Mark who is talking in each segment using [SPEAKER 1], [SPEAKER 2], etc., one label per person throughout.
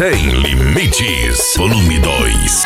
[SPEAKER 1] Sem Limites, volume 2.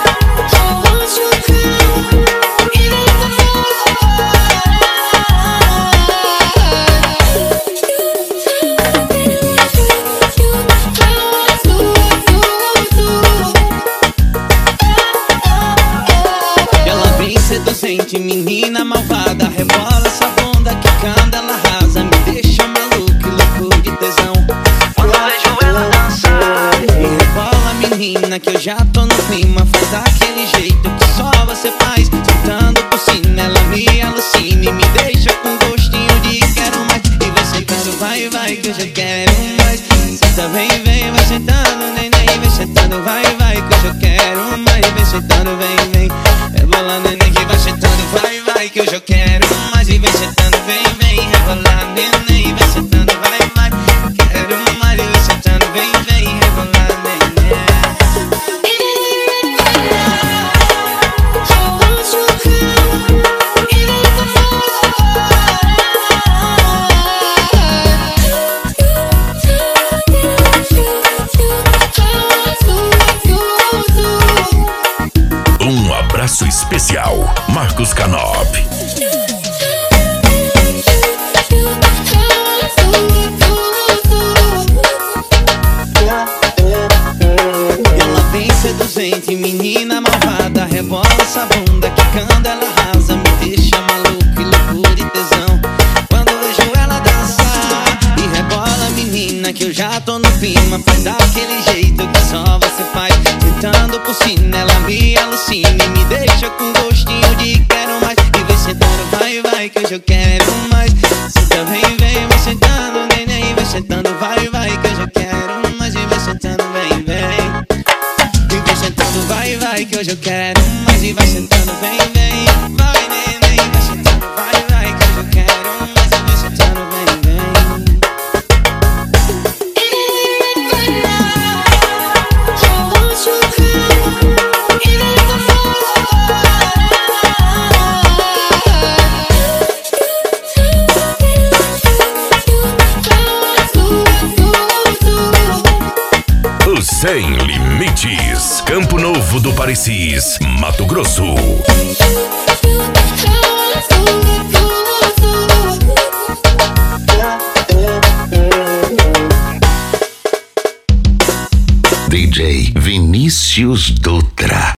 [SPEAKER 2] Seduzente, menina malvada, rebola essa bunda que canta, ela arrasa, me deixa maluco e louco de tesão. Quando eu vejo ela dançar e rebola, menina, que eu já tô no clima, faz daquele jeito que só você faz, sentando por cima, ela me alucina e me deixa com gostinho de quero mais. E vai sentando, vai, vai, que eu já quero mais. Senta, vem, vem, vai sentando, neném, vai sentando, vai, vai, que eu já quero mais. Vem sentando, vem, vem, rebola, neném, que vai sentando, vai, vai, que eu já quero mais. E vem sentando, vem, vem, rebola, neném, vai sentando, vai, vai, quero mais. E vem sentando, vem, vem, rebola, neném.
[SPEAKER 1] Um abraço especial, Marcos Canop.
[SPEAKER 2] Ela vem seduzente, menina malvada, rebola essa bunda que canta, ela arrasa, me deixa maluco e louco de tesão. Quando eu vejo ela dançar e rebola, menina, que eu já tô no clima, faz daquele jeito que só você faz, sentando por cima, ela me alucina e me deixa com gostinho de quero mais. E vem sentando, vai, vai, que hoje eu quero mais. Senta, vem, vem, vai sentando, neném, vai sentando, vai, vai, que hoje eu quero mais. E vem sentando, vem, vem. E vem sentando, vai, vai, que hoje eu quero mais. E vai sentando, vem, vem, vai, neném, vai sentando, vai, vai, que hoje eu quero mais. E vem sentando, vem, vem.
[SPEAKER 1] O Sem Limites, Campo Novo do Parecis, Mato Grosso. DJ Vinícius Dutra.